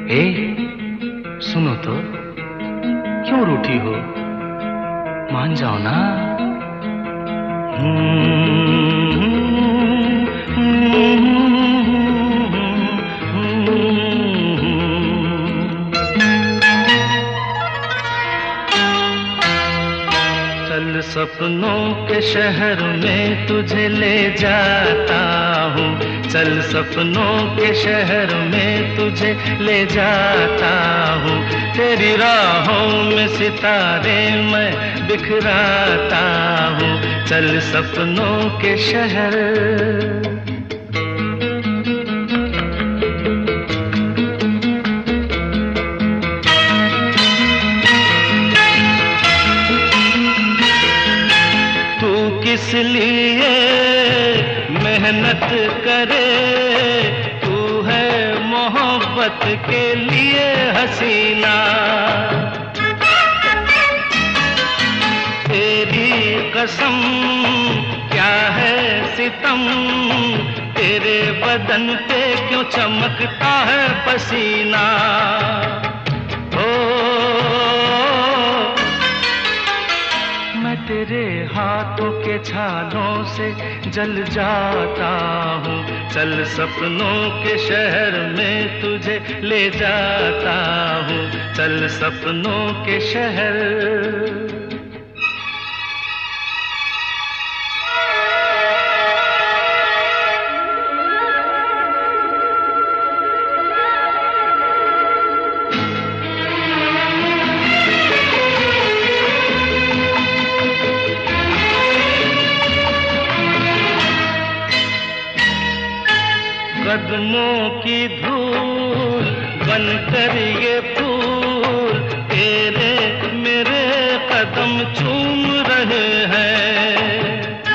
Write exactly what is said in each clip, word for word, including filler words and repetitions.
ए, सुनो तो, क्यों रूठी हो? मान जाओ ना। चल सपनों के शहर में तुझे ले जाता हूँ, चल सपनों के शहर में तुझे ले जाता हूँ। तेरी राहों में सितारे मैं बिखराता हूँ, चल सपनों के शहर। किस लिए मेहनत करे, तू है मोहब्बत के लिए हसीना। तेरी कसम क्या है सितम, तेरे बदन पे क्यों चमकता है पसीना। तेरे हाथों के छालों से जल जाता हूँ, चल सपनों के शहर में तुझे ले जाता हूँ, चल सपनों के शहर। कदमों की धूल बनकर ये फूल तेरे मेरे कदम चूम रहे हैं।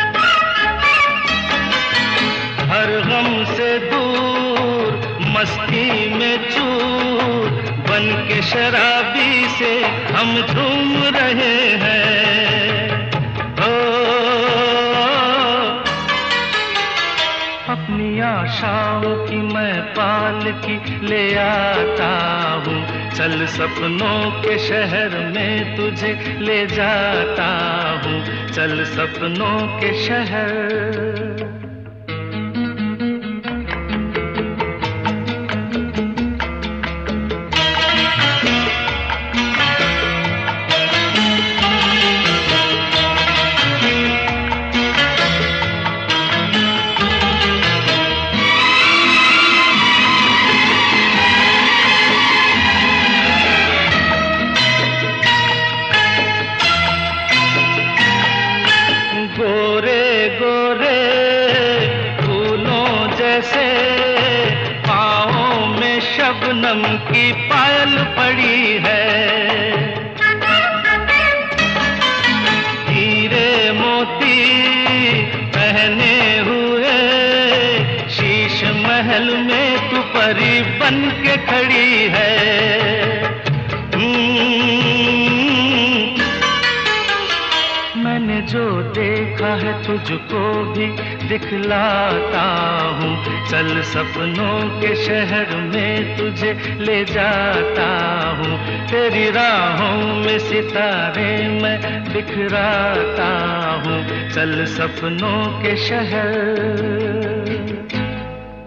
हर गम से दूर मस्ती में चूर बन के शराबी से हम झूम रहे हैं। अपनी आशाओं की मैं पालकी ले आता हूँ, चल सपनों के शहर में तुझे ले जाता हूँ, चल सपनों के शहर। गोरे गोरे फूलों जैसे पाँवों में शबनम की पायल पड़ी है। हीरे मोती पहने हुए शीश महल में तू परी बन के खड़ी है। मैंने जो देखा है तुझको भी दिखलाता हूँ, चल सपनों के शहर में तुझे ले जाता हूँ। तेरी राहों में सितारे मैं बिखराता हूँ, चल सपनों के शहर।